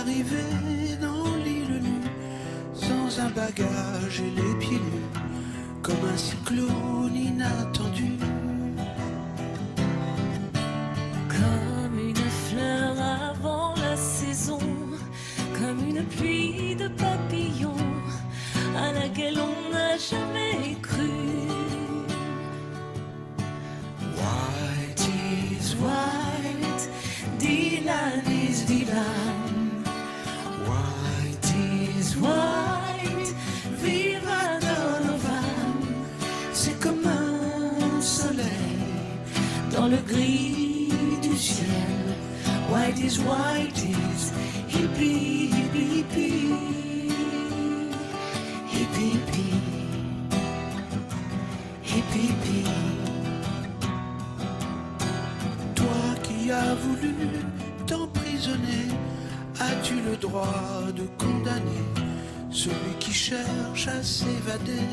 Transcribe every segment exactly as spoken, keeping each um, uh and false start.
arrivé dans l'île nue, sans un bagage et les pieds nus, comme un cyclone inattendu. Comme une fleur avant la saison, comme une pluie de papillons à laquelle on n'a jamais cru. White is White, Dylan is Dylan. white is White, viva Donovan. c'est comme un soleil Dans le gris du ciel, white is white is hippie, hippie, hippie, hippie, hippie, hippie, hippie. Toi qui as voulu t'emprisonner, as-tu le droit de condamner celui qui cherche à s'évader?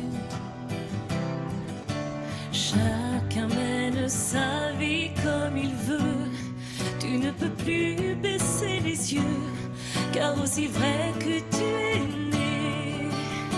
Chacun mène sa vie comme il veut. Tu ne peux plus baisser les yeux, car aussi vrai que tu es né.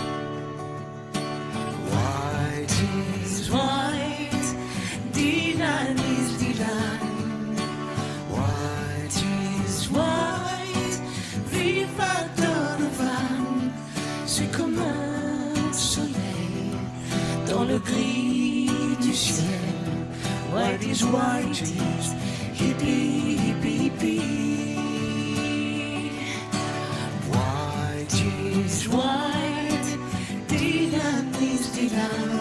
White is White, Dylan is Dylan. white is White, viva Donovan. c'est comme un Soleil dans le gris du ciel. White is white is hippie, hippie, hippie. white is White, Dylan is Dylan.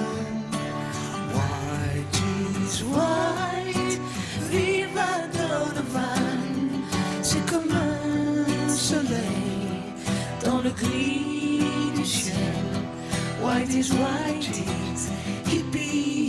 white is White, viva Donovan. c'est comme un soleil Dans le gris du ciel. White is white is hippie.